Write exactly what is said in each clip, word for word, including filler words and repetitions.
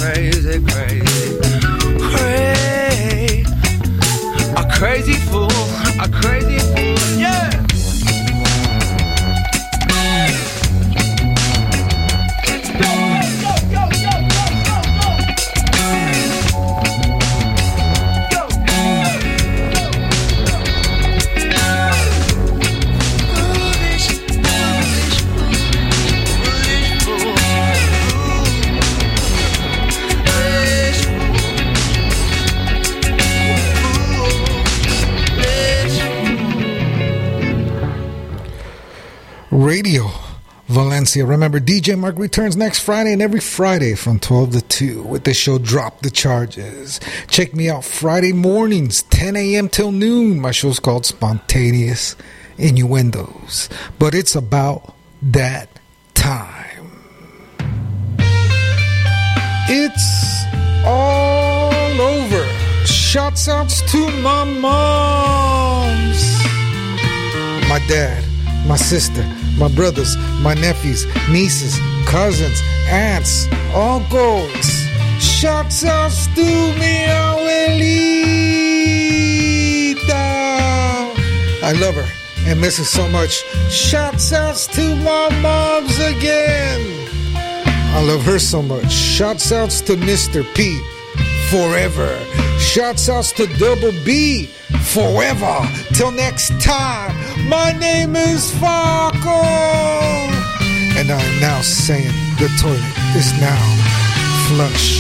crazy, crazy, crazy. A crazy fool, a crazy fool, yeah. Radio Valencia. Remember, D J Mark returns next Friday and every Friday from twelve to two with the show Drop the Charges. Check me out Friday mornings, ten a.m. till noon. My show's called Spontaneous Innuendos, but it's about that time. It's all over. Shouts outs to my moms, my dad, my sister, my brothers, my nephews, nieces, cousins, aunts, uncles. Shouts outs to mi abuelita. I love her and miss her so much. Shouts outs to my moms again. I love her so much. Shouts outs to Mister P. Forever. Shouts outs to Double B. Forever. Till next time. My name is Farco. And I am now saying the toilet is now flush.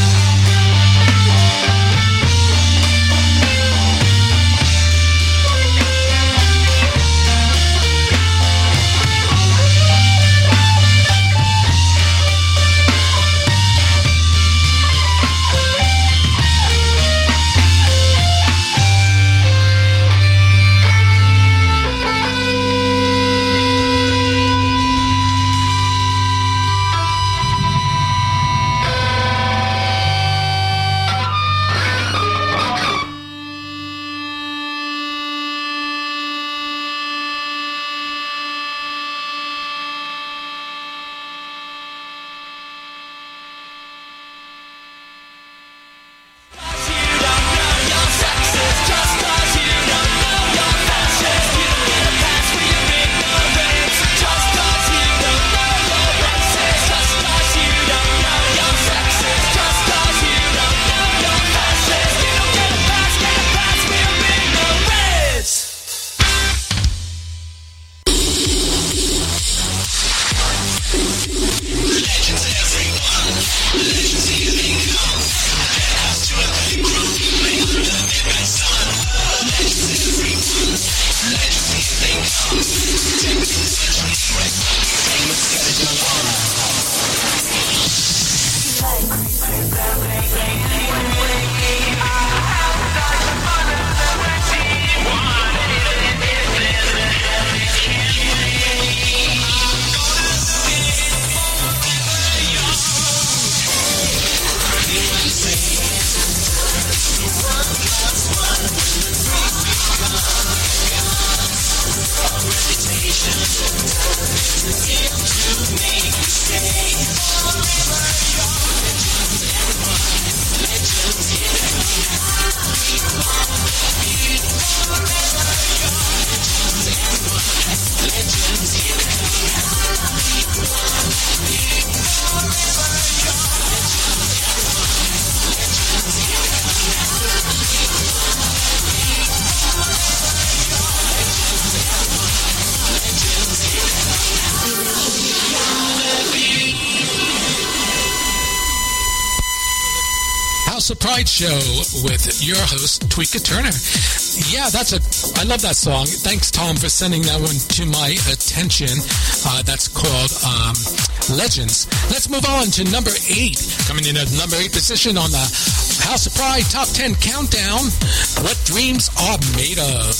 Pride Show with your host, Tweeka Turner. Yeah, that's a, I love that song. Thanks, Tom, for sending that one to my attention. Uh, that's called um, Legends. Let's move on to number eight. Coming in at number eight position on the House of Pride Top ten Countdown. What Dreams Are Made Of.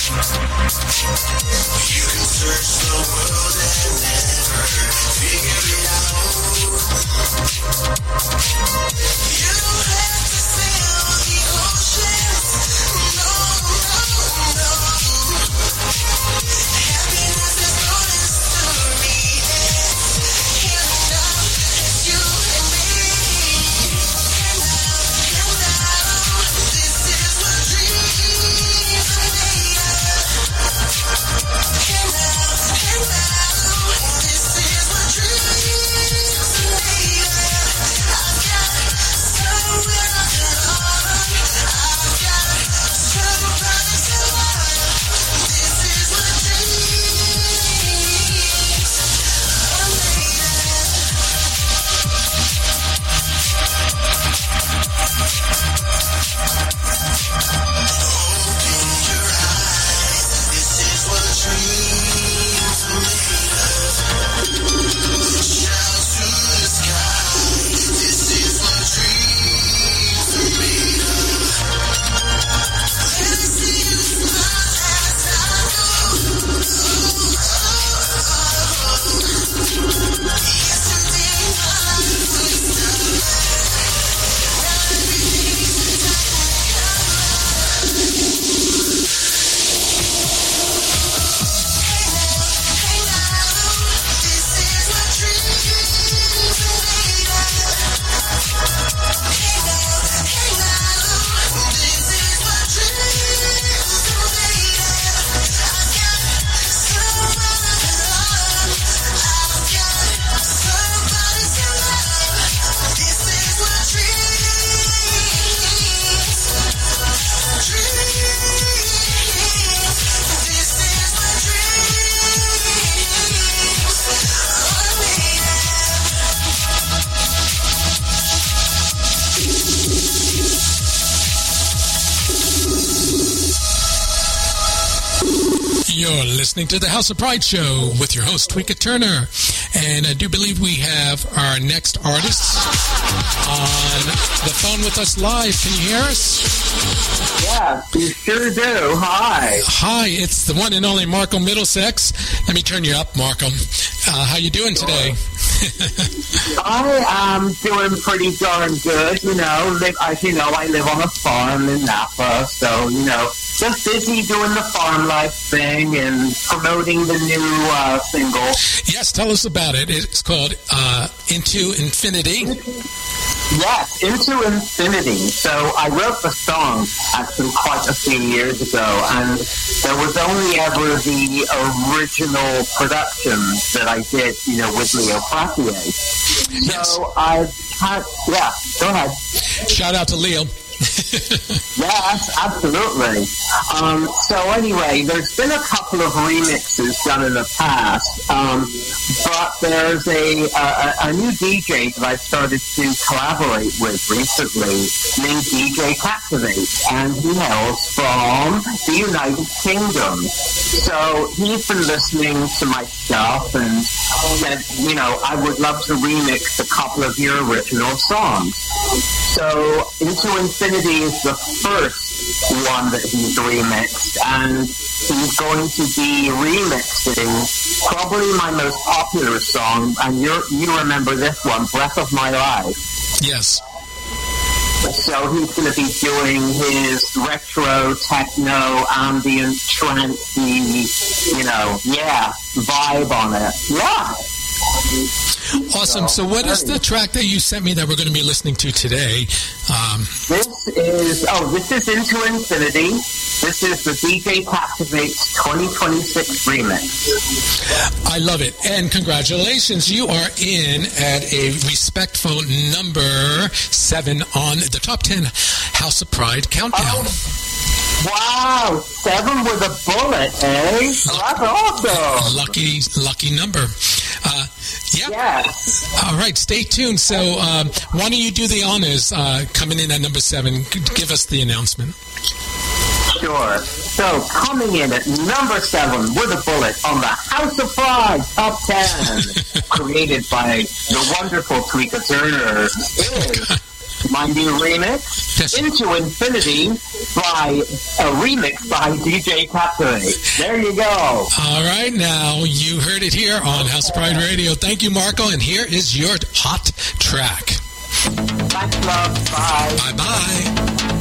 You're listening to the House of Pride Show with your host, Tweeka Turner. And I do believe we have our next artist on the phone with us live. Can you hear us? Yeah, you sure do. Hi. Hi, it's the one and only Marco Middlesex. Let me turn you up, Marco. Uh, how you doing today? I am doing pretty darn good. You know, live, as you know, I live on a farm in Napa, so, you know, just busy doing the farm life thing and promoting the new uh, single. Yes, tell us about it. It's called uh, Into Infinity. Yes, Into Infinity. So I wrote the song actually quite a few years ago, and there was only ever the original production that I did, you know, with Leo Clapier. Yes. So I had, yeah, go ahead. Shout out to Leo. Yes, absolutely. Um, so anyway, there's been a couple of remixes done in the past, um, but there's a, a a new D J that I started to collaborate with recently named D J Captivate, and he hails from the United Kingdom. So he's been listening to my stuff and said, you know, I would love to remix a couple of your original songs. So Into Infinity is the first one that he's remixed, and he's going to be remixing probably my most popular song, and you you remember this one, Breath of My Life. Yes. So he's going to be doing his retro, techno, ambient, trancey, you know, yeah, vibe on it. Yeah. Awesome. So what is the track that you sent me that we're going to be listening to today? Um, this is, oh, this is Into Infinity. This is the D J Captivates twenty twenty-six remix. I love it. And congratulations. You are in at a respectful number seven on the top ten House of Pride countdown. Oh. Wow, seven with a bullet, eh? Oh, that's awesome. Lucky, lucky number. Uh, yeah. Yes. All right, stay tuned. So um, why don't you do the honors uh, coming in at number seven? Give us the announcement. Sure. So coming in at number seven with a bullet on the House of Pride Top ten, created by the wonderful Tweeka Turner, is my new remix, Yes. Into Infinity, by a remix by D J Captivate. There you go. All right, now you heard it here on House of Pride Radio. Thank you, Marco, and here is your hot track. Thanks, love. Bye. Bye-bye.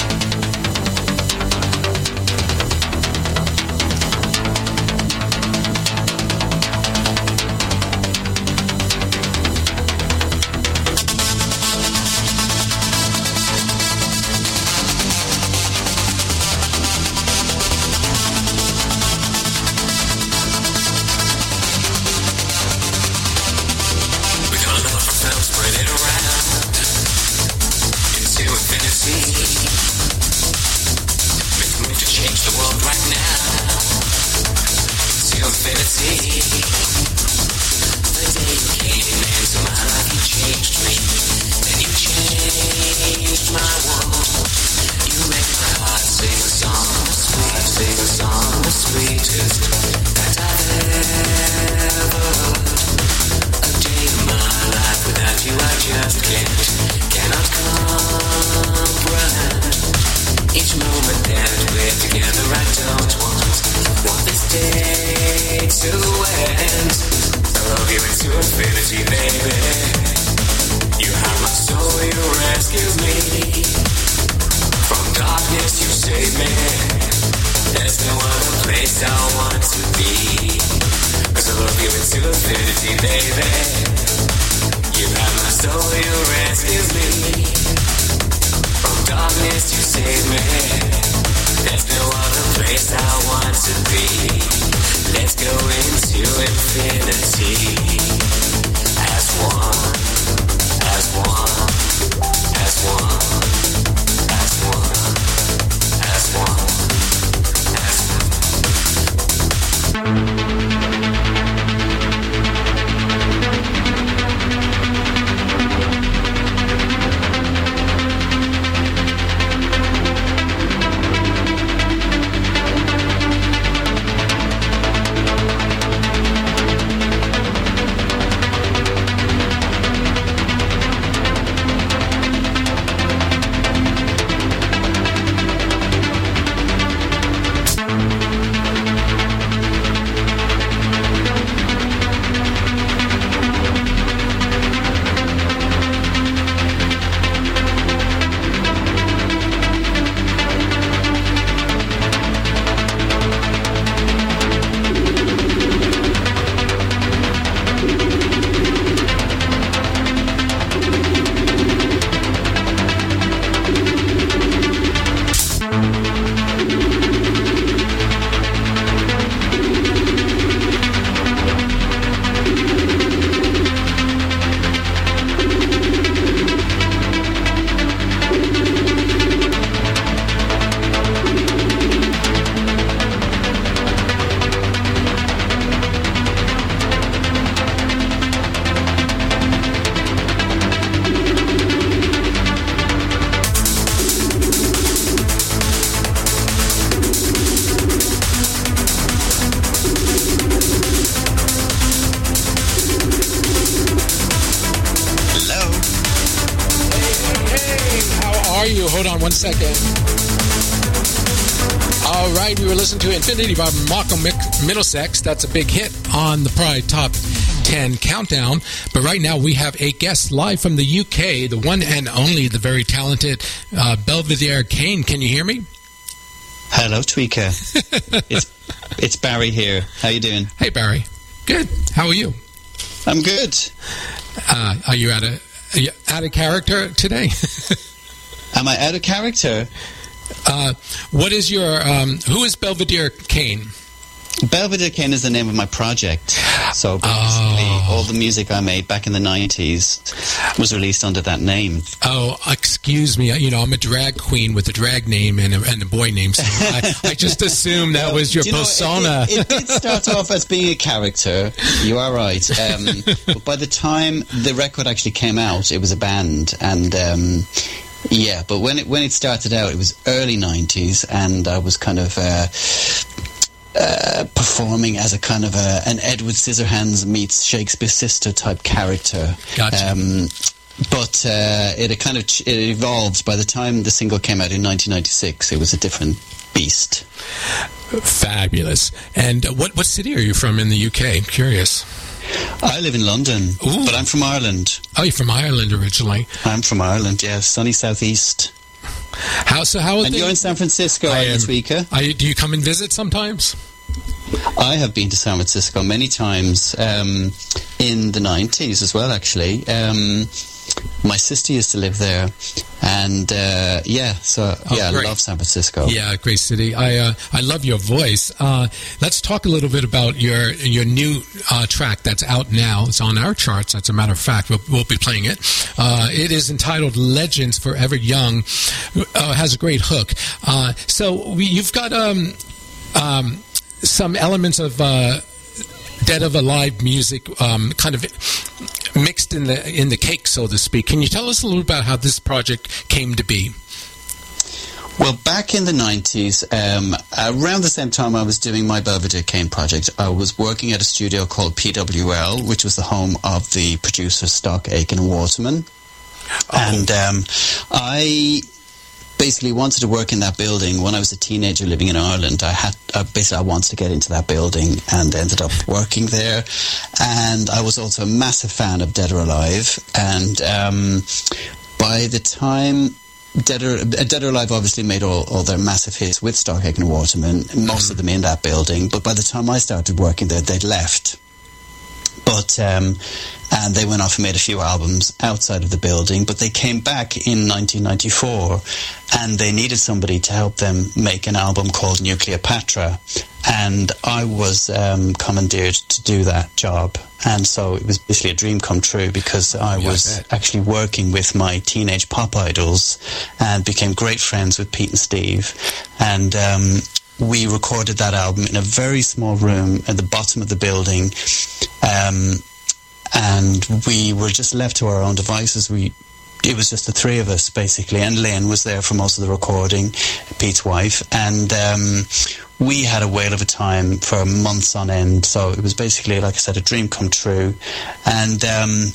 One second. All right, we were listening to Infinity by Marco Middlesex. That's a big hit on the Pride Top ten Countdown. But right now we have a guest live from the U K, the one and only, the very talented uh, Belvedere Kane. Can you hear me? Hello, Tweaker. it's it's Barry here. How you doing? Hey, Barry. Good. How are you? I'm good. Uh, are you out of are you out of character today? Am I out of character? Uh, what is your, um, who is Belvedere Kane? Belvedere Kane is the name of my project. So basically, oh. all the music I made back in the nineties was released under that name. Oh, excuse me. You know, I'm a drag queen with a drag name and a, and a boy name, so I, I just assumed that was your you know, persona. It, it, it did start off as being a character. You are right. Um, but by the time the record actually came out, it was a band, and um, yeah. But when it when it started out, it was early nineties, and I was kind of. Uh, Uh, performing as a kind of a, an Edward Scissorhands meets Shakespeare's sister type character. Gotcha. Um, but uh, it, it kind of ch- it evolved. By the time the single came out in nineteen ninety-six, it was a different beast. Fabulous. And what what city are you from in the U K? I'm curious. I live in London, Ooh. but I'm from Ireland. Oh, you're from Ireland originally. I'm from Ireland, yeah, sunny southeast. How so? How? Are and they? You're in San Francisco, I aren't you, am. Tweaker? Are you, do you come and visit sometimes? I have been to San Francisco many times, um, in the nineties as well, actually. Um, my sister used to live there, and uh, yeah, so Oh, yeah, great. I love San Francisco. Yeah, great city. I uh, I love your voice. Uh, let's talk a little bit about your your new uh, track that's out now. It's on our charts. As a matter of fact, we'll, we'll be playing it. Uh, it is entitled "Legends Forever Young." Uh, has a great hook. Uh, so we, you've got um, um, some elements of uh, Dead or Alive music, um, kind of mixed in the in the cake, so to speak. Can you tell us a little about how this project came to be? Well, back in the nineties, um, around the same time I was doing my Belvedere Kane project, I was working at a studio called P W L, which was the home of the producer Stock Aitken and Waterman. Oh. And um, I basically wanted to work in that building. When I was a teenager living in Ireland, I had uh, basically I wanted to get into that building and ended up working there. And I was also a massive fan of Dead or Alive. And um, by the time Dead or, Dead or Alive obviously made all, all their massive hits with Stock Aitken and Waterman, most of them in that building. But by the time I started working there, they'd left. But um, and they went off and made a few albums outside of the building, but they came back in nineteen ninety-four and they needed somebody to help them make an album called Nuclear Patra, and I was um, commandeered to do that job. And so it was basically a dream come true, because I Yeah, was I bet. actually working with my teenage pop idols and became great friends with Pete and Steve. And um, we recorded that album in a very small room at the bottom of the building. Um, and we were just left to our own devices. We, it was just the three of us, basically. And Lynn was there for most of the recording, Pete's wife. And um, we had a whale of a time for months on end. So it was basically, like I said, a dream come true. And um,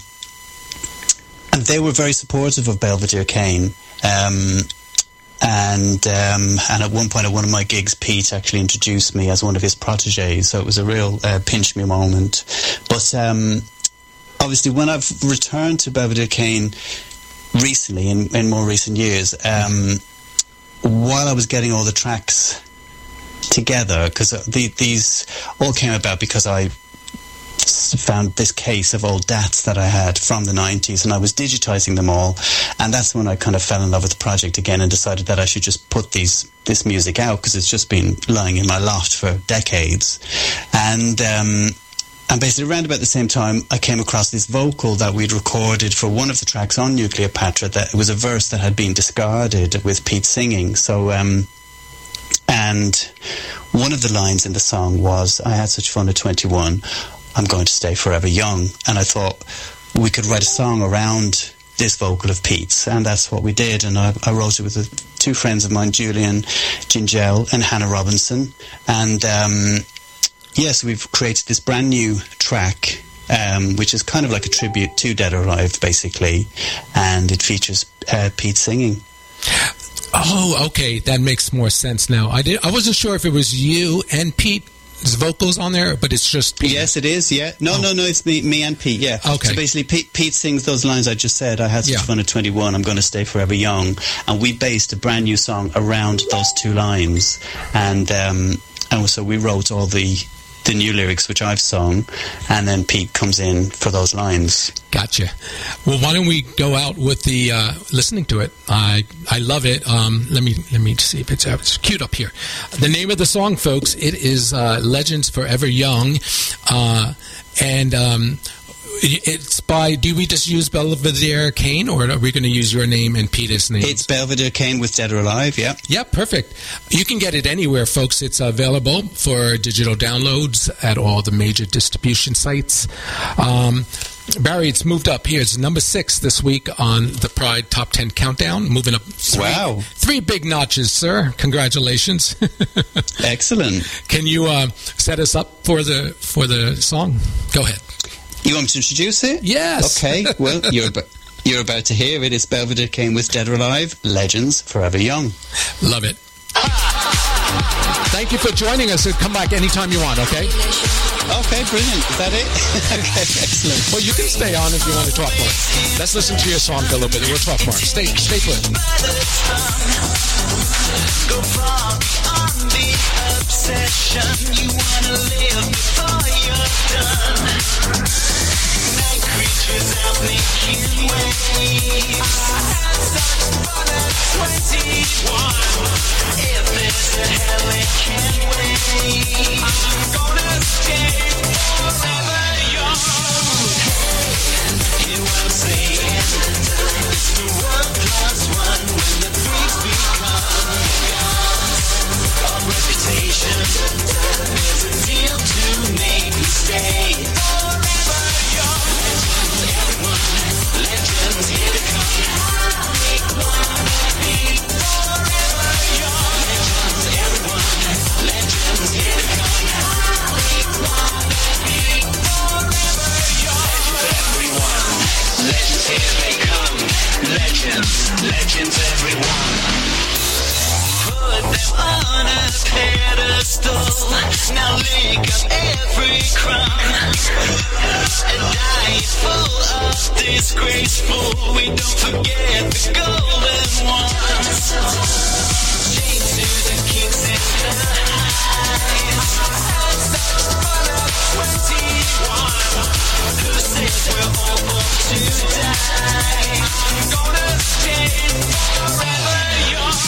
and they were very supportive of Belvedere Kane. Um, and um, and at one point at one of my gigs, Pete actually introduced me as one of his proteges. So it was a real uh, pinch me moment. But um, obviously, when I've returned to Belvedere Kane recently, in, in more recent years, um, while I was getting all the tracks together, because the, these all came about because I found this case of old D A Ts that I had from the nineties, and I was digitizing them all, and that's when I kind of fell in love with the project again and decided that I should just put these this music out, because it's just been lying in my loft for decades. And um And basically around about the same time, I came across this vocal that we'd recorded for one of the tracks on Nuclear Patra. That it was a verse that had been discarded with Pete singing. So, um, and one of the lines in the song was, "I had such fun at twenty-one, I'm going to stay forever young." And I thought we could write a song around this vocal of Pete's, and that's what we did. And I, I wrote it with the two friends of mine, Julian Gingell and Hannah Robinson. And um yes, we've created this brand new track, um, which is kind of like a tribute to Dead or Alive, basically, and it features uh, Pete singing. Oh, okay, that makes more sense now. I did. I wasn't sure if it was you and Pete's vocals on there, but it's just Pete. Yes, it is. Yeah, no, Oh. no, no. It's me, me and Pete. Yeah. Okay. So basically, Pete, Pete sings those lines I just said. I had such Yeah. fun at twenty-one. I'm going to stay forever young, and we based a brand new song around those two lines, and um, and so we wrote all the. the new lyrics, which I've sung, and then Pete comes in for those lines. Gotcha. Well, why don't we go out with the uh, listening to it? I I love it. Um, let me let me see if it's, uh, it's queued up here. The name of the song, folks, it is uh, "Legends Forever Young," uh, and um, it's by. Do we just use Belvedere Kane, or are we going to use your name and Pete's name? It's Belvedere Kane with Dead or Alive. Yeah. Yeah, perfect. You can get it anywhere, folks. It's available for digital downloads at all the major distribution sites. Um, Barry, it's moved up here. It's number six this week on the Pride Top ten Countdown. Moving up three, Wow. three big notches, sir. Congratulations. Excellent. Can you uh, set us up for the for the song? Go ahead. You want me to introduce it? Yes. Okay. Well, you're about, you're about to hear it. It's Belvedere Kane with Dead or Alive, Legends Forever Young. Love it. Thank you for joining us. Come back anytime you want, okay? Okay, brilliant. Is that it? Okay, excellent. Well, you can stay on if you want to talk more. Let's listen to your song for a little bit. We'll talk more. Stay, stay put. Go far on the obsession. You wanna live before you're done. Night creatures out making waves. I had such fun at twenty-one. If there's a hell, it can't wait. I'm gonna stay forever young. Hey, you won't say it. It's the one plus one when the freaks become gods of reputation. There's a deal to make me stay forever young. Legends, everyone, legends here to come. We wanna be forever young. Legends, everyone, legends here to come. We wanna be forever young. Everyone, legends here they come. Legends, legends everyone. Put them on a pedestal. Now lick up every crumb. And die full of disgraceful. We don't forget the golden ones. Chained to the kings and the highs. Such fun at twenty-one. Who says we're all born to die? I'm gonna stay forever young.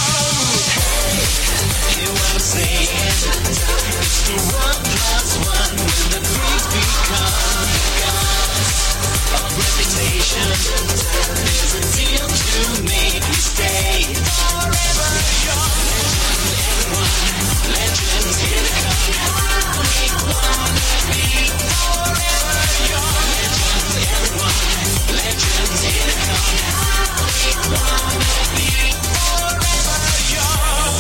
You won't say it. It's the one plus one when the freaks become gods of reputation. There's a deal to make me stay forever young. Legends, everyone, legends here to come. We wanna be forever young. Legends, everyone, legends here to come. We wanna be forever young.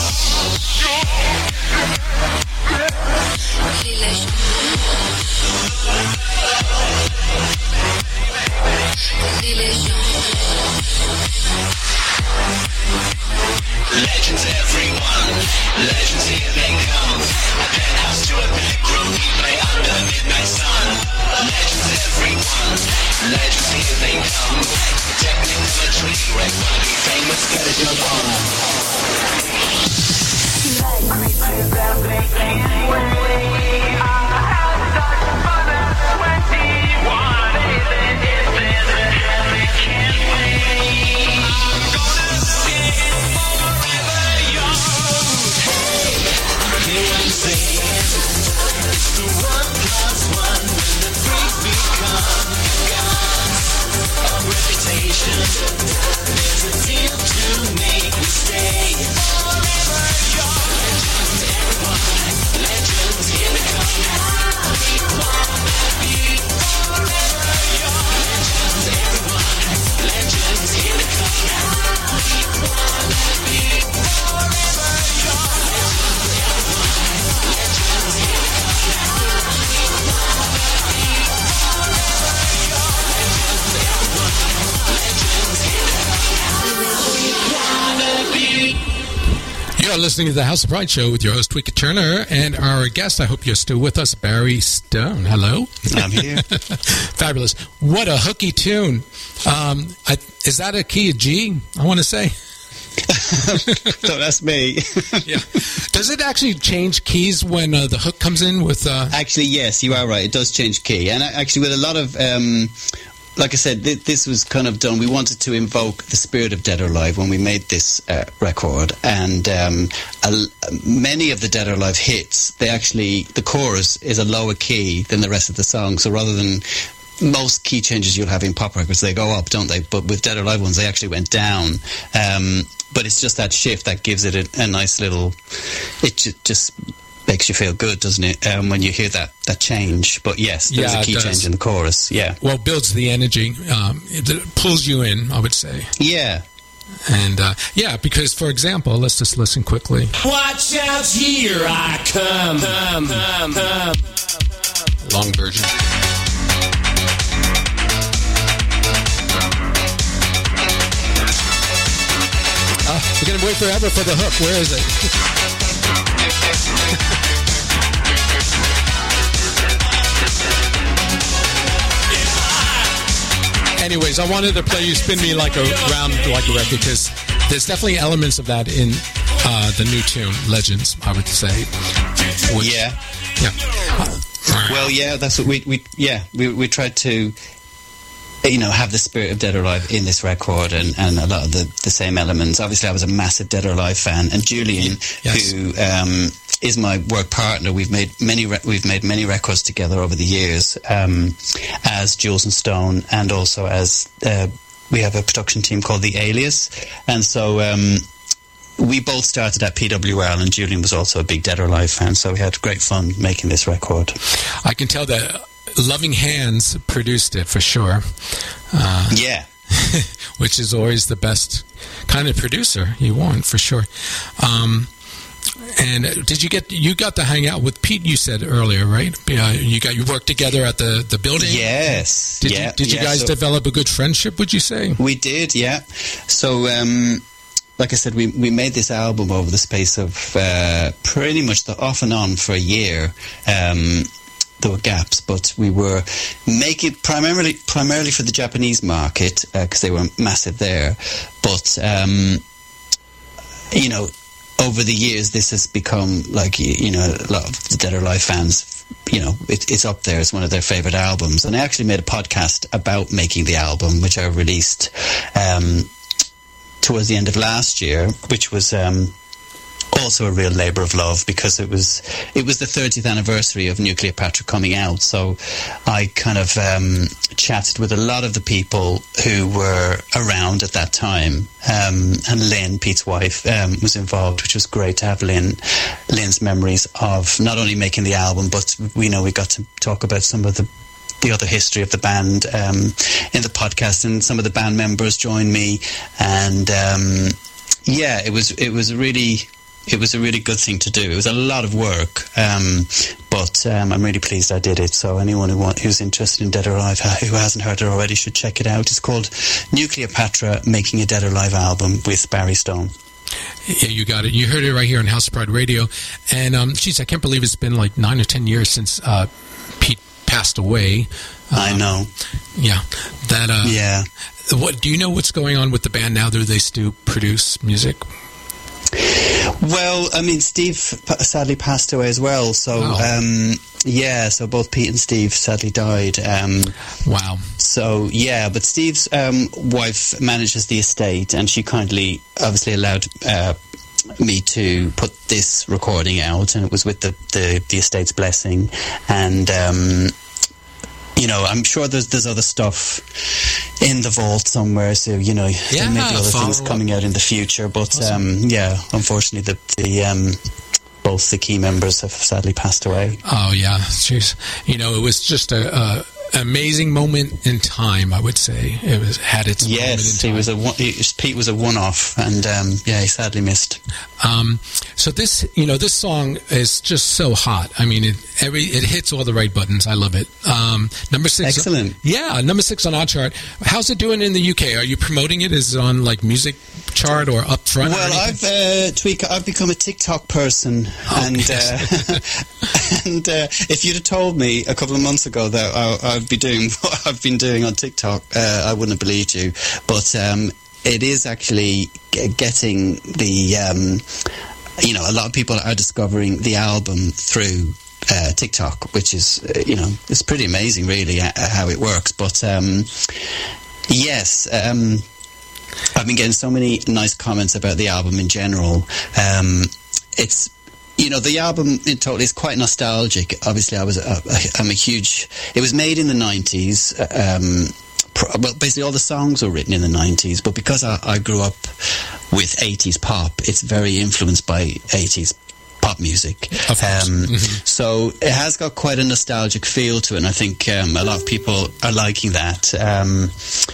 Legends, everyone, legends here they come. A penthouse to a back room, we play under midnight sun. Legends, everyone, legends here they come. Technically, right, wanna be famous, gotta jump on. Night creatures out making waves. I had such fun at twenty-one. If there's a hell, it can't wait. I'm gonna stay forever young. You won't say it. It's the one plus one when the freaks become gods of reputation. There's a deal to make me stay forever young. Legends, everyone, legends here to come. We wanna be forever young. Legends, everyone, legends here to come. We wanna be forever young. Legends, everyone, legends here to come. We wanna be forever young. Legends, everyone, legends here to come. We wanna be. You're listening to the House of Pride Show with your host, Tweeka Turner, and our guest, I hope you're still with us, Barry Stone. Hello. I'm here. Fabulous. What a hooky tune. Um, I, is that a key of G, I want to say? Don't ask me. Yeah. Does it actually change keys when uh, the hook comes in with... Uh... Actually, yes, you are right. It does change key. And actually, with a lot of... Um, like I said, th- this was kind of done. We wanted to invoke the spirit of Dead or Alive when we made this uh, record. And um, a, many of the Dead or Alive hits, they actually... The chorus is a lower key than the rest of the song. So rather than... Most key changes you'll have in pop records, they go up, don't they? But with Dead or Alive ones, they actually went down. Um, but it's just that shift that gives it a, a nice little... It ju- just makes you feel good, doesn't it, um, when you hear that, that change. But yes, there's Yeah, a it key does. change in the chorus, yeah. Well, it builds the energy. Um, it, it pulls you in, I would say. Yeah. And, uh, yeah, because, for example, let's just listen quickly. Watch out, here I come, come, come, come. Long version. wait forever for the hook. Where is it? Anyways, I wanted to play You Spin Me Like a Round Like a Record because there's definitely elements of that in uh, the new tune, Legends, I would say. Which, yeah. Yeah. Well, yeah, that's what we, we yeah, we, we tried to, you know, have the spirit of Dead or Alive in this record and, and a lot of the, the same elements. Obviously, I was a massive Dead or Alive fan, and Julian, yes. who um, is my work partner, we've made many re- we've made many records together over the years um, as Jules and Stone, and also as uh, we have a production team called The Alias, and so um, we both started at P W L, and Julian was also a big Dead or Alive fan, so we had great fun making this record. I can tell that Loving Hands produced it for sure. Uh, yeah. Which is always the best kind of producer you want, for sure. Um, and did you get, you got to hang out with Pete, you said earlier, right? Uh, you got, you worked together at the, the building? Yes. Did yeah, you, did you yeah, guys so develop a good friendship, would you say? We did, yeah. So, um, like I said, we we made this album over the space of uh, pretty much the off and on for a year. Um, there were gaps, but we were making primarily primarily for the Japanese market because uh, they were massive there. But um, you know, over the years, this has become like you know a lot of the Dead or Alive fans. You know, it, it's up there. It's one of their favorite albums, and I actually made a podcast about making the album, which I released. Um, towards the end of last year, which was um, also a real labour of love because it was it was the thirtieth anniversary of Nuclear Patra coming out. So I kind of um, chatted with a lot of the people who were around at that time, um, and Lynn, Pete's wife, um, was involved, which was great to have Lynn Lynn's memories of not only making the album, but we know we got to talk about some of the the other history of the band um, in the podcast, and some of the band members joined me, and um, yeah, it was it was really it was a really good thing to do. It was a lot of work, um, but um, I'm really pleased I did it. So anyone who want, who's interested in Dead or Alive who hasn't heard it already should check it out. It's called Nuclear Patra, Making a Dead or Alive Album with Barry Stone. Yeah, you got it. You heard it right here on House of Pride Radio, and um, geez, I can't believe it's been like nine or ten years since uh, Pete passed away. Uh, I know. Yeah. That. Uh, yeah. What do you know? What's going on with the band now? Do they still produce music? Well, I mean, Steve sadly passed away as well. So, oh. um, yeah. So both Pete and Steve sadly died. Um, wow. So yeah, but Steve's um, wife manages the estate, and she kindly, obviously, allowed. Uh, me to put this recording out, and it was with the, the, the estate's blessing, and um, you know, I'm sure there's there's other stuff in the vault somewhere, so you know, yeah, there may be other things up. coming out in the future, but awesome. um, yeah, unfortunately the, the um, both the key members have sadly passed away. Oh yeah, jeez. You know, it was just a, a amazing moment in time, I would say. It was had its yes, moment in time. he was a one, he, Pete was a one-off, and um, yeah, he sadly missed. Um, so this, you know, this song is just so hot. I mean, it every it hits all the right buttons. I love it. Um, number six, excellent. Yeah, number six on our chart. How's it doing in the U K? Are you promoting it? Is it on like music chart or up front? Well, I've uh, Tweeka, I've become a TikTok person, oh, and yes. uh, and uh, if you'd have told me a couple of months ago that I, I'd be doing what I've been doing on TikTok, uh, I wouldn't have believed you. But um, it is actually g- getting the, um, you know, a lot of people are discovering the album through uh, TikTok, which is, uh, you know, it's pretty amazing, really, uh, how it works. But um, yes. Um, I've been getting so many nice comments about the album in general. Um, it's, you know, the album in total is quite nostalgic. Obviously, I was, a, I'm a huge. It was made in the nineties. Um, pro, well, basically, all the songs were written in the nineties. But because I, I grew up with eighties pop, it's very influenced by eighties pop music. Of course. Um, mm-hmm. So it has got quite a nostalgic feel to it, and I think um, a lot of people are liking that. Um,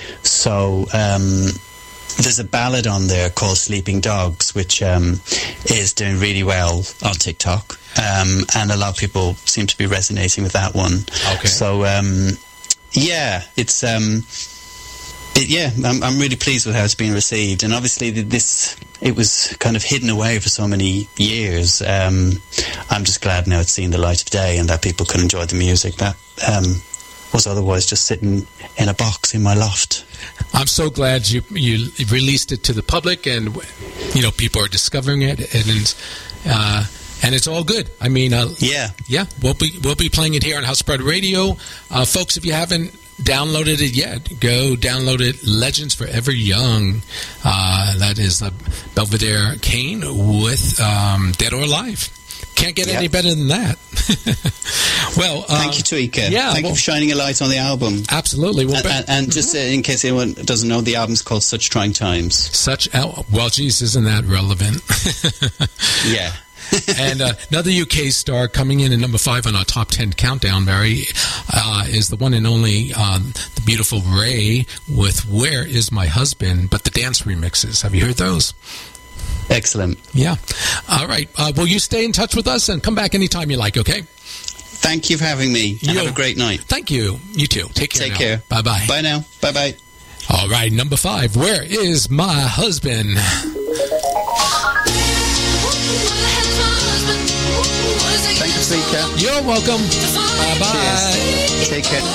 so. Um, There's a ballad on there called Sleeping Dogs, which um, is doing really well on TikTok. Um, and a lot of people seem to be resonating with that one. Okay. So, um, yeah, it's um, It, yeah, I'm, I'm really pleased with how it's been received, and obviously this it was kind of hidden away for so many years. Um, I'm just glad now it's seen the light of day and that people can enjoy the music that um, was otherwise just sitting in a box in my loft. I'm so glad you you released it to the public, and you know people are discovering it, and uh, and it's all good. I mean, uh, yeah, yeah, we'll be we'll be playing it here on House Spread Radio, uh, folks. If you haven't downloaded it yet, go download it. Legends Forever Young. Uh, that is the Belvedere Kane with um, Dead or Alive. Can't get yep. any better than that. Well, uh, thank you, Tweaker. Yeah, thank well, you for shining a light on the album. Absolutely. Well, and, and, and just uh, in case anyone doesn't know, the album's called Such Trying Times. Such well, geez, isn't that relevant? Yeah. And uh, another U K star coming in at number five on our top ten countdown, Barry, uh, is the one and only um, the beautiful Ray with "Where Is My Husband?" But the dance remixes. Have you heard those? Excellent. Yeah. All right. Uh, will you stay in touch with us and come back anytime you like, okay? Thank you for having me. You, have a great night. Thank you. You too. Take care Take now. care. Bye-bye. Bye now. Bye-bye. All right. Number five. Where is my husband? Thank you, Tweaker. You're welcome. Bye-bye. Cheers. Take care.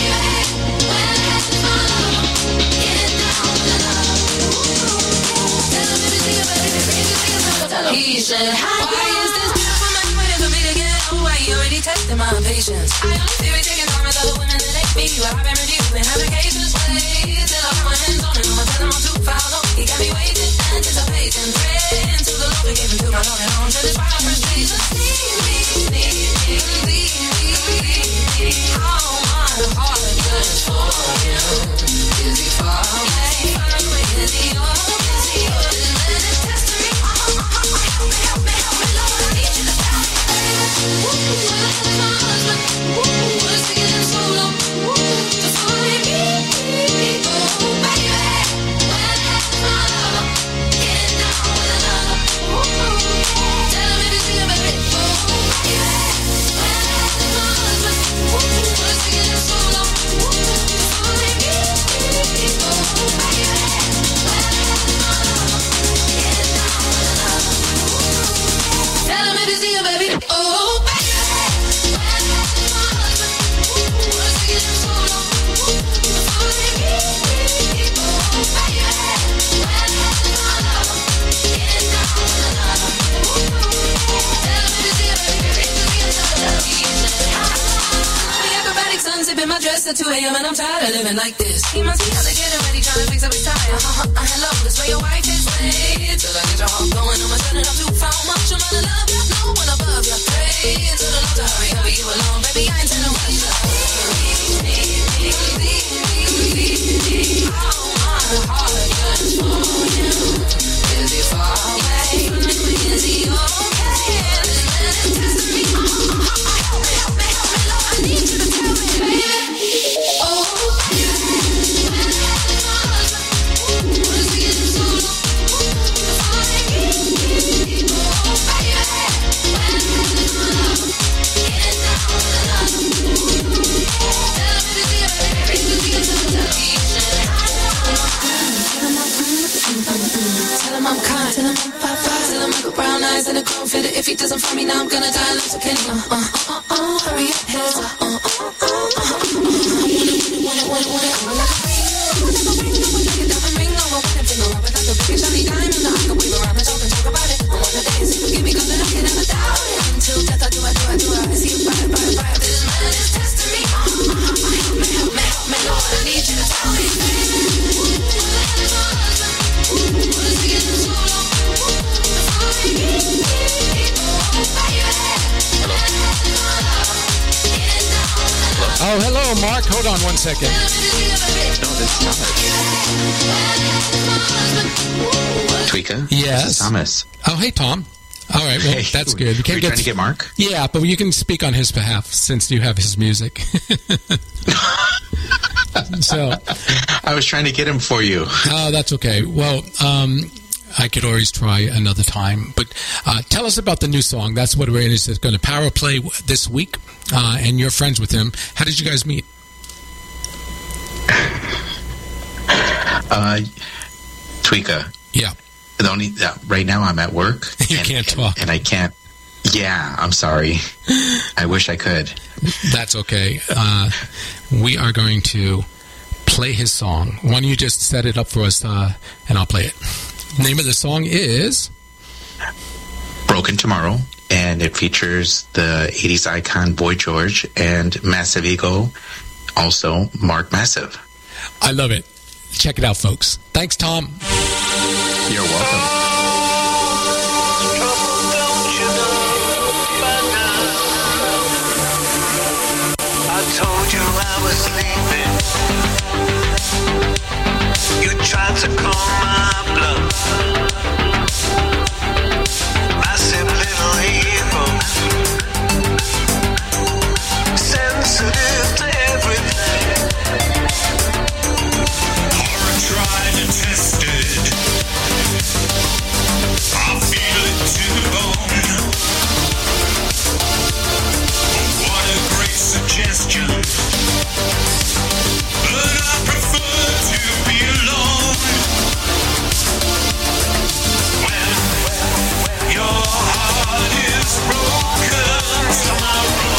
He said, why is this beautiful man waiting for me to get home? Why you already tested my patience? I only feel it taking time with other women that ain't me. But I've been reviewing applications. Wait till I put my hands on him. I'ma tell him I'm too foul. Oh, he got me waiting, anticipating. Praying to the Lord, we gave him to my Lord and on to this right frustration. Need me, need me, need me. How my heart yearns for him. Is he far away? Is he all? Is he all? Let it test me. Help me, help me, Lord, I need you to tell me. Where's my husband? Was he in so long? To find me? Oh, baby. Where's my lover? Getting down with another. Tell him if he's here, baby. Oh, baby. Where's my husband? Was he in so long? To find me? Oh, baby. Where's my lover? Getting down with another. Tell him if he's here, baby. Oh, baby. Where's my husband? Was he in so long? To find me? Oh, baby. Where's my lover? Getting down with another. Tell him if he's here, baby. The acrobatic sun sipping my dress at two a.m. and I'm tired of living like this. He must be out there getting ready, trying to fix up his tie. Uh-huh, uh, hello, this way your wife is. Wait till I get your heart going. I'ma turn it up too far. Much I'm out of love, no one above you. Pray to the Lord to hurry, hurry you along, baby. I ain't telling what you love. How my heart yearns for you. Is he far away? Is he okay? Let it test me. Help me, help me, help me, Lord. I need you to tell me, baby. Oh, where's my husband? Was he in so long? To find me? Oh, baby. Where's my lover? Getting down with another. Tell him if he's here, baby. Is he in so long? He said, tell him I'm kind. Tell him I'm five five. Tell him I got brown eyes and a chrome fitted. If he doesn't find me now, I'm gonna die. Looks okay. Uh, uh, uh, uh, hurry up, heads up. Uh, uh, uh, uh, uh, want it, want it, want it, want it. Like a diamond ring on my wedding finger. I got the biggest shiny diamond. I can wave around and talk and talk about it. I want the days if you give me good, then I can never doubt it. Until death, I do, I do, I do. I see you right, right, right. This man is testing me. Uh, uh, uh, help me, help me, help me, Lord. I need you to tell me, baby. Where's my husband? Was he in so long? To find me? Oh, baby. Oh, hello, Mark. Hold on one second. No, that's Thomas. Tweaker? Yes. This is Thomas. Oh, hey, Tom. All right, well, Hey, that's good. You Were you get trying to get Mark? Yeah, but you can speak on his behalf since you have his music. So, I was trying to get him for you. oh, that's okay. Well, um, I could always try another time. But uh, tell us about the new song. That's what it is. It's going to power play this week, uh, and you're friends with him. How did you guys meet? Uh, Tweeka. Yeah. The only uh, right now I'm at work. You and, can't and, talk. and I can't. Yeah, I'm sorry. I wish I could. That's okay. Uh, we are going to play his song. Why don't you just set it up for us, uh, and I'll play it. The name of the song is Broken Tomorrow, and it features the eighties icon Boy George and Massive Ego, also Mark Massive. I love it. Check it out, folks. Thanks, Tom. You're welcome. Told you I was sleeping. You tried to calm my bluff. Massive little evil, sensitive to everything. Horror tried and tested. I feel it to the bone. What a great suggestion. But I prefer to be alone. When your heart is broken tomorrow.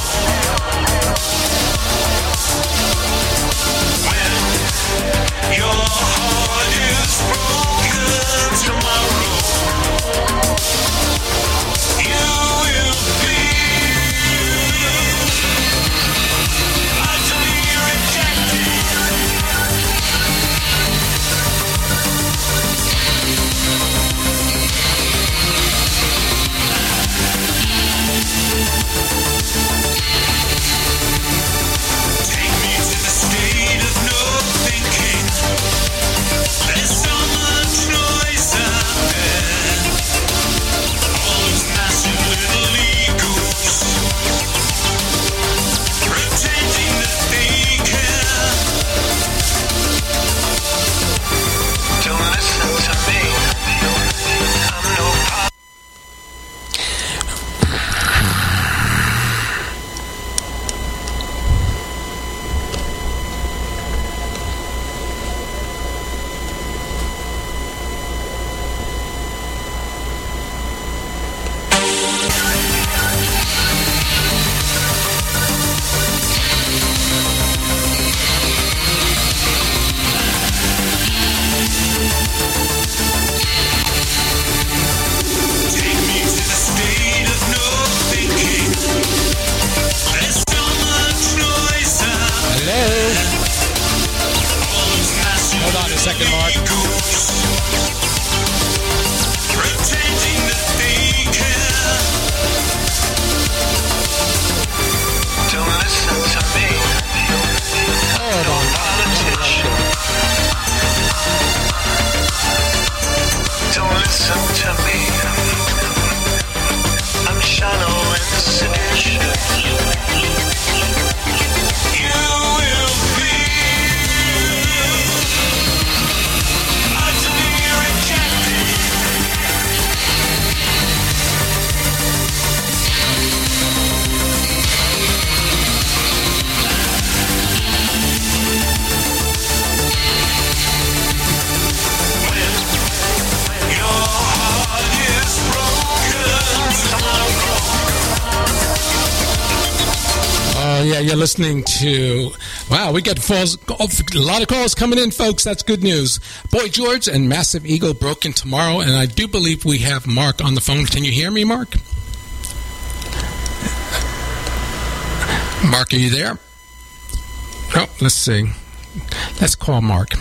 When your heart is broken tomorrow. You will feel utterly rejected. Take me to the state of no thinking. There's so much noise out there. All those massive little egos pretending that they care. Don't listen to me. I'm no pop. Take me to the state of no thinking. There's so much noise out Hello. all those massive Hold on a second, Mark. egos pretending that they care. Don't listen to me. Hold on. Politician. Don't listen to me. I'm shallow and sedition. You will feel utterly rejected. When your heart is broken tomorrow. Uh, yeah, you're listening to. Wow, we get falls, a lot of calls coming in, folks. That's good news. Boy George and Massive Ego, Broken Tomorrow, and I do believe we have Mark on the phone. Can you hear me, Mark? Mark, are you there? Oh, let's see. Let's call Mark.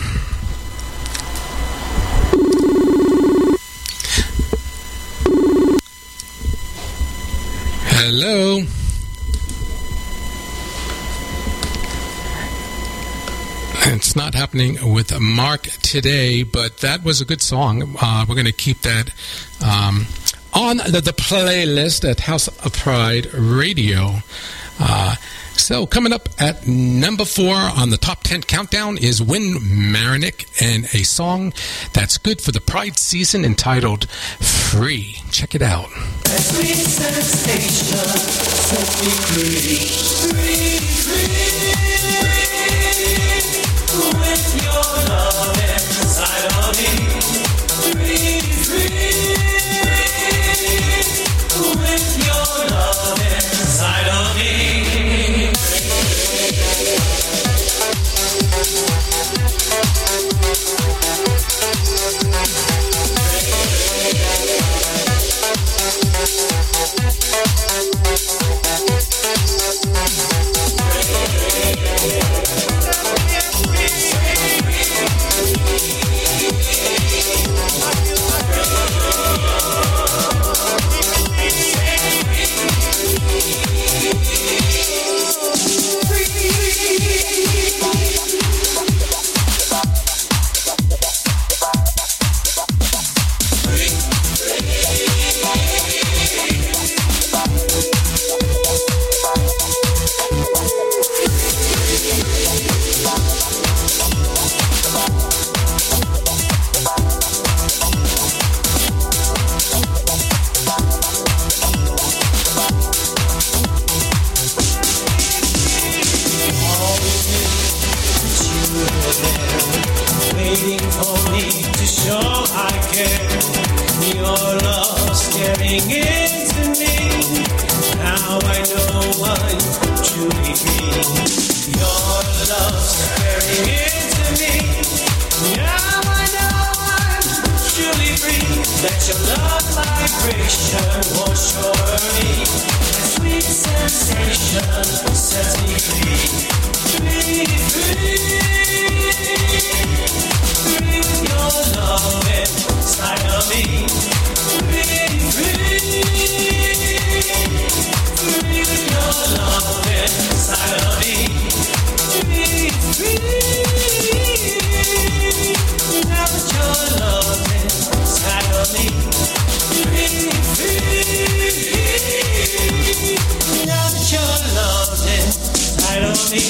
Hello. It's not happening with Mark today, but that was a good song. Uh, we're going to keep that um, on the, the playlist at House of Pride Radio. Uh, so coming up at number four on the top ten countdown is Win Marinick and a song that's good for the Pride season entitled Free. Check it out. Sweet sensation, set me free, free, free. With your love and to show I care. Your love staring into me. Now I know I'm truly free. Your love staring into me. Now I know I'm truly free. Let your love vibration wash over me. That sweet sensation sets me free. Free, free. Free with your love inside of me. Free, free. Free with your love inside of me. Free, free. Now that your love inside of me. Free, free. Now that your love inside of me.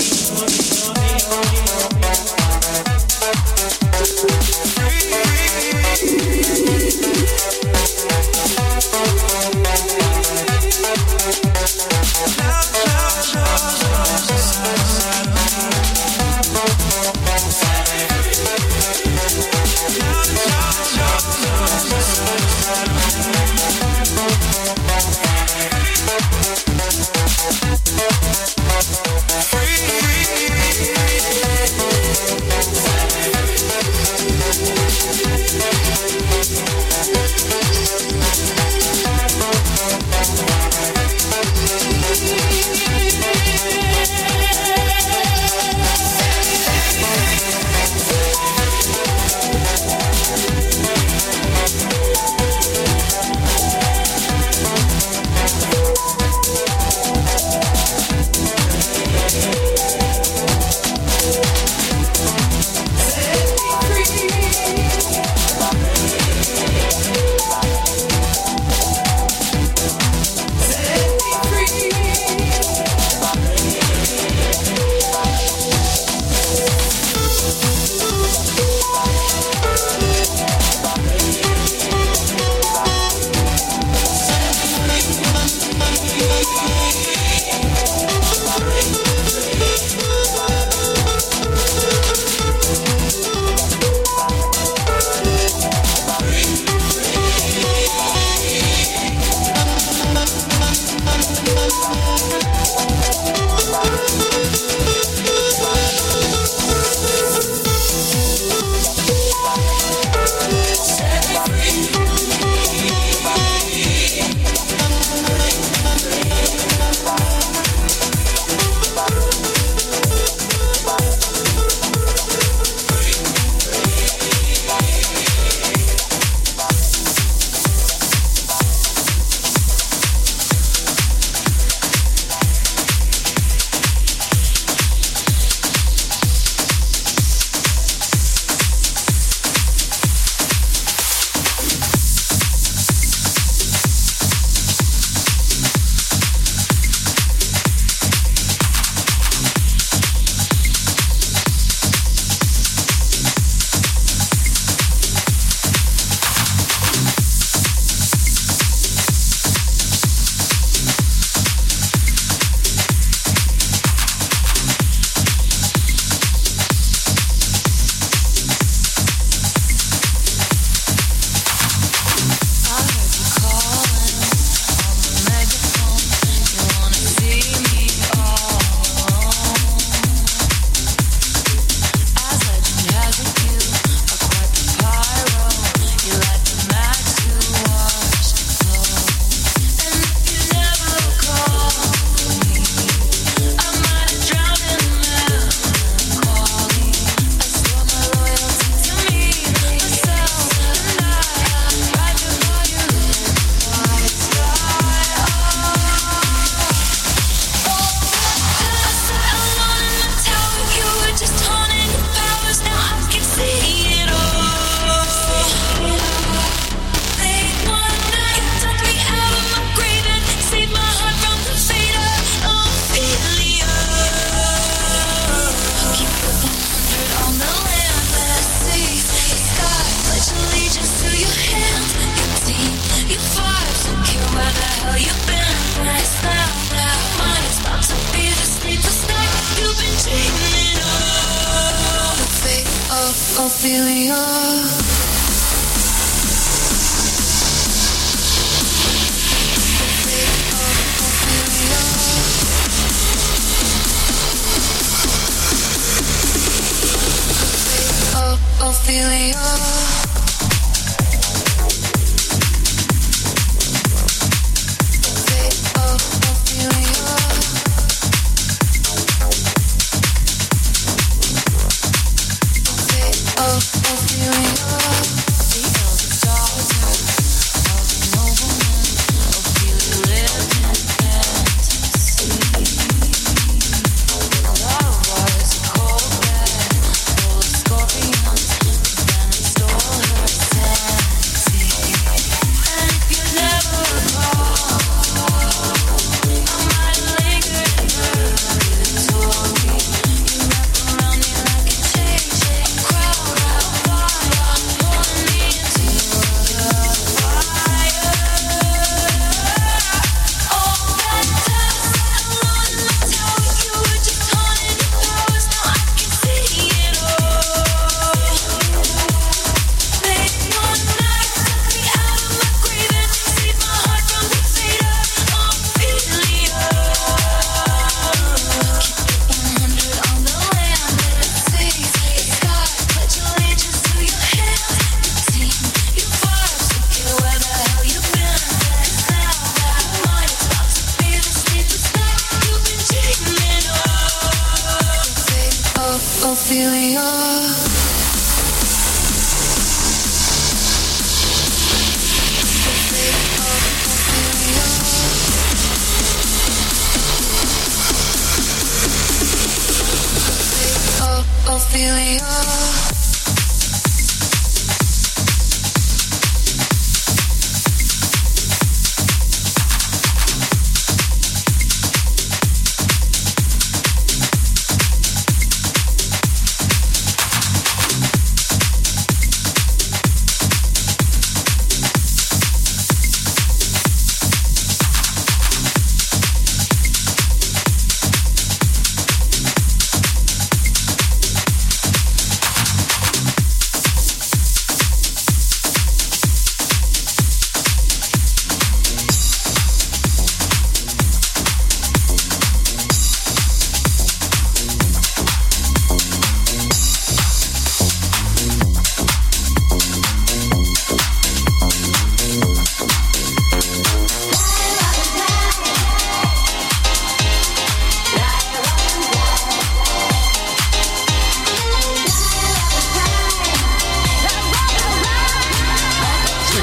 Ophelia.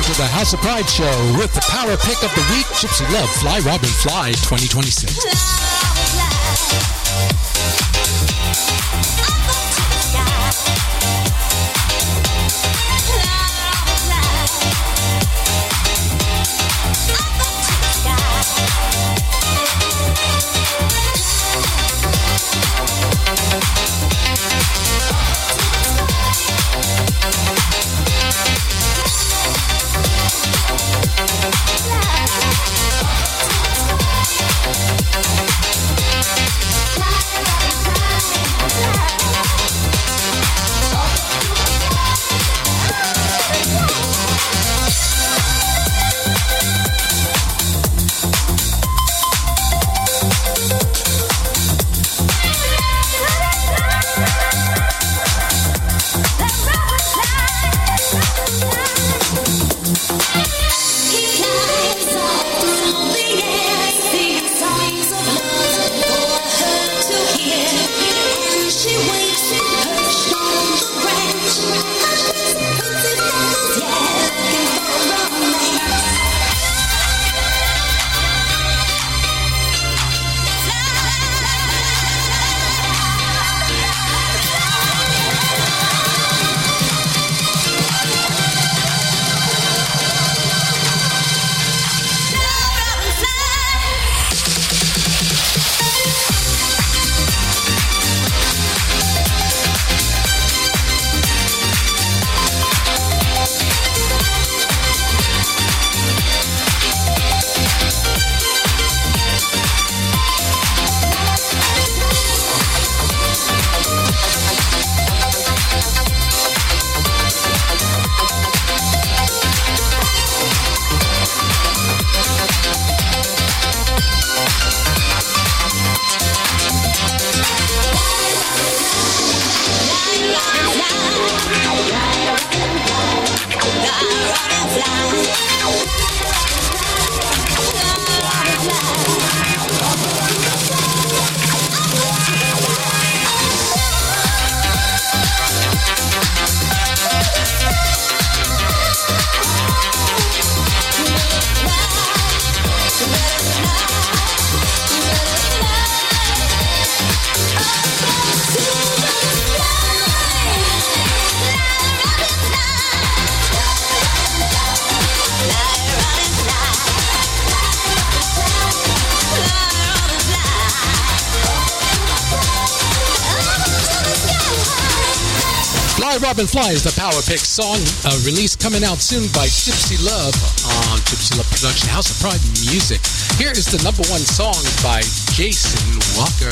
to the House of Pride show with the power pick of the week, Gypsy Love, Fly Robin Fly twenty twenty-six. Robin Fly is the Power Pick song, a release coming out soon by Gypsy Love on Gypsy Love Production, House of Pride Music. Here is the number one song by Jason Walker.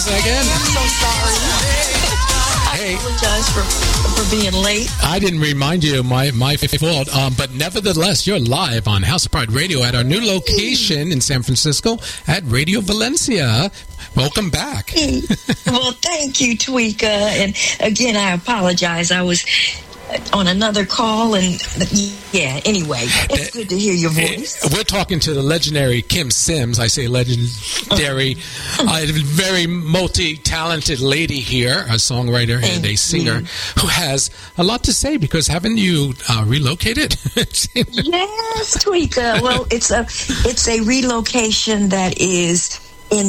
again. I'm so sorry. Hey. I apologize for, for being late. I didn't remind you, my my fault. Um, but nevertheless, you're live on House of Pride Radio at our new location in San Francisco at Radio Valencia. Welcome back. Well, thank you, Tweeka. And again, I apologize. I was on another call, and yeah, anyway, it's good to hear your voice. We're talking to the legendary Kim Sims. I say legendary, a very multi-talented lady here, a songwriter and a singer who has a lot to say, because haven't you uh, relocated? Yes, Tweeka. Well, it's a it's a relocation that is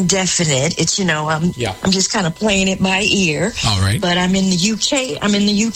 indefinite. It's, you know, I'm yeah. I'm just kind of playing it by ear. All right. But I'm in the U K. I'm in the U